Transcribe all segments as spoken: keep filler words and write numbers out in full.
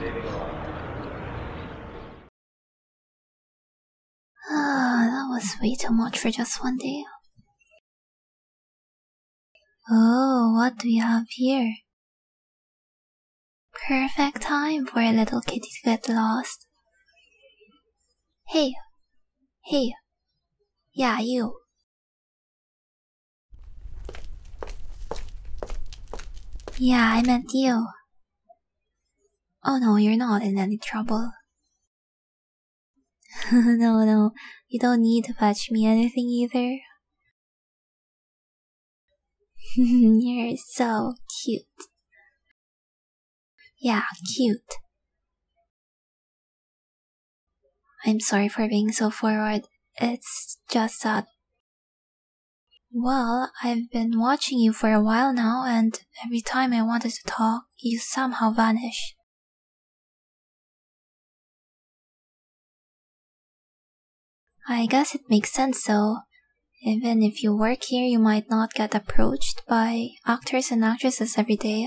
Ah, that was way too much for just one day. Oh, what do we have here? Perfect time for a little kitty to get lost. Hey, hey, yeah, you. Yeah, I meant you. Oh no, you're not in any trouble. No, no, you don't need to fetch me anything either. You're so cute. Yeah, cute. I'm sorry for being so forward. It's just that... Well, I've been watching you for a while now, and every time I wanted to talk, you somehow vanish. I guess it makes sense though. Even if you work here, you might not get approached by actors and actresses every day.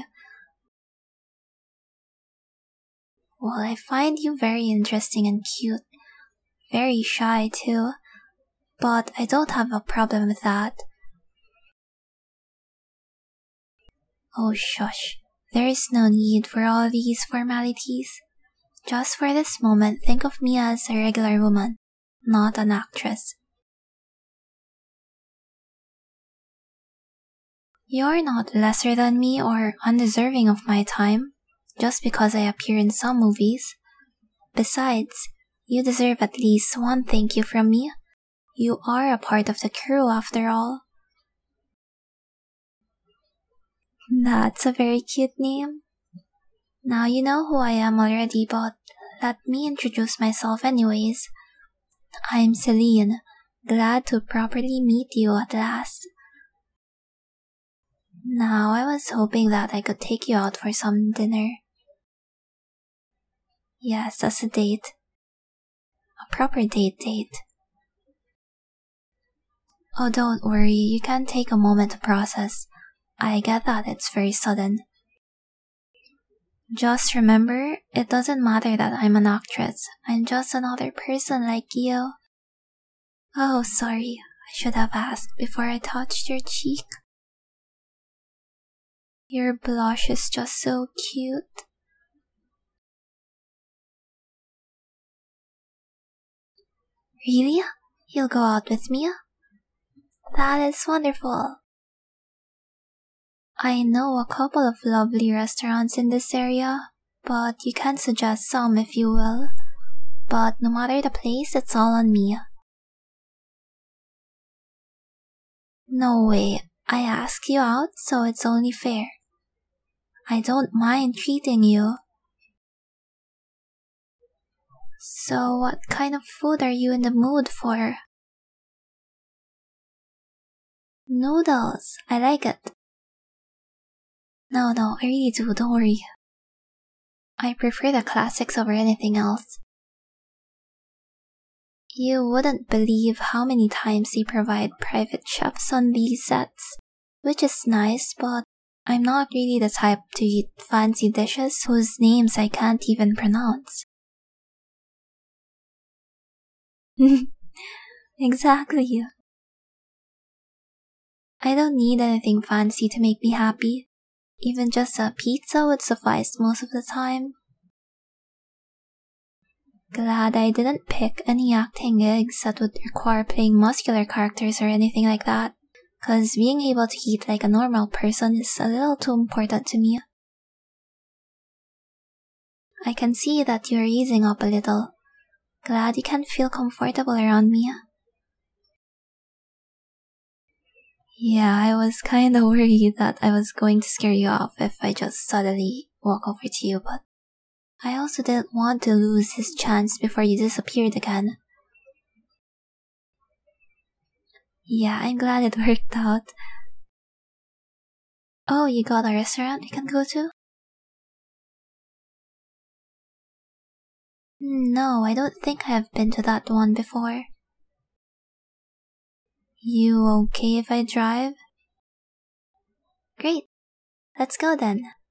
Well, I find you very interesting and cute. Very shy too. But I don't have a problem with that. Oh shush. There is no need for all these formalities. Just for this moment, think of me as a regular woman, not an actress. You're not lesser than me or undeserving of my time, just because I appear in some movies. Besides, you deserve at least one thank you from me. You are a part of the crew after all. That's a very cute name. Now you know who I am already, but let me introduce myself anyways. I'm Celine, glad to properly meet you at last. Now I was hoping that I could take you out for some dinner. Yes, as a date. A proper date date. Oh, don't worry, you can take a moment to process. I get that it's very sudden. Just remember, it doesn't matter that I'm an actress. I'm just another person like you. Oh, sorry. I should have asked before I touched your cheek. Your blush is just so cute. Really? You'll go out with me? That is wonderful. I know a couple of lovely restaurants in this area, but you can suggest some if you will. But no matter the place, it's all on me. No way. I ask you out, so it's only fair. I don't mind treating you. So what kind of food are you in the mood for? Noodles. I like it. No, no, I really do, don't worry. I prefer the classics over anything else. You wouldn't believe how many times they provide private chefs on these sets, which is nice, but I'm not really the type to eat fancy dishes whose names I can't even pronounce. Exactly. I don't need anything fancy to make me happy. Even just a pizza would suffice most of the time. Glad I didn't pick any acting gigs that would require playing muscular characters or anything like that, cause being able to eat like a normal person is a little too important to me. I can see that you're easing up a little. Glad you can feel comfortable around me. Yeah, I was kinda worried that I was going to scare you off if I just suddenly walk over to you, but I also didn't want to lose his chance before you disappeared again. Yeah, I'm glad it worked out. Oh, you got a restaurant we can go to? No, I don't think I've been to that one before. You okay if I drive? Great. Let's go then.